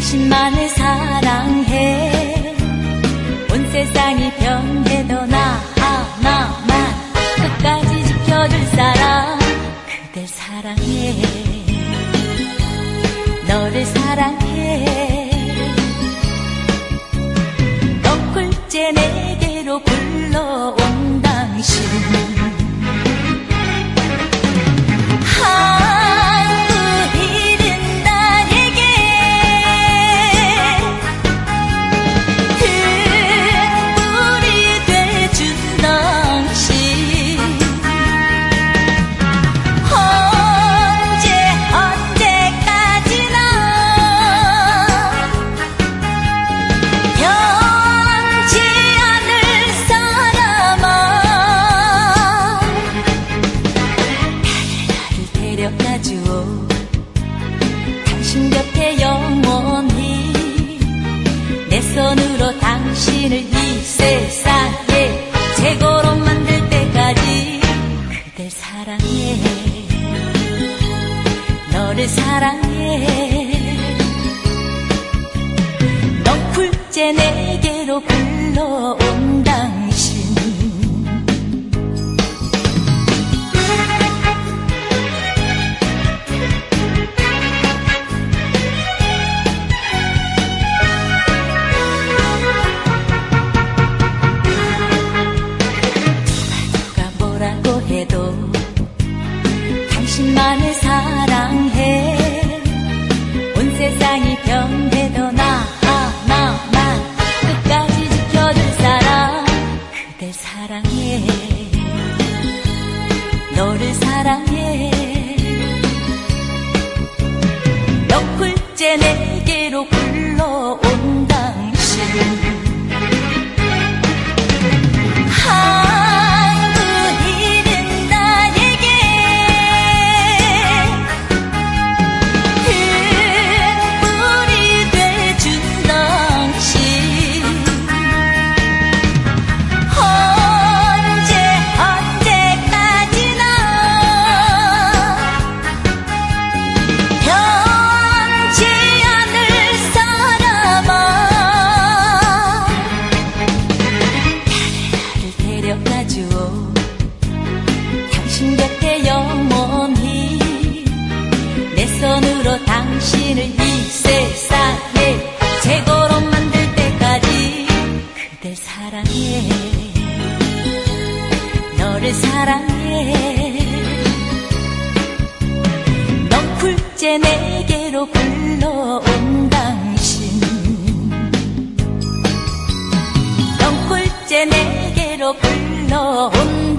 당신만을 사랑해. 온 세상이 변해도 나 하나만 끝까지 지켜줄 사람. 그댈 사랑해. 너를 사랑해. 너 굴째 내게로 불러온 당신. 당신 곁에 영원히 내 손으로 당신을 이 세상에 최고로 만들 때까지. 그댈 사랑해. 너를 사랑해. 넌 굴째 내게로 불러온 당신. 해도 당신만을 사랑해. 온 세상이 변해도 나 하나만 끝까지 지켜줄 사람. 그댈 사랑해. 너를 사랑해. 너 굴째 내게로 불러온 당신. 당신 곁에 영원히 내 손으로 당신을 이 세상에 최고로 만들 때까지. 그댈 사랑해. 너를 사랑해. 넌 굴째 내게로 불러온 당신. 넌 굴째 내게로 불러온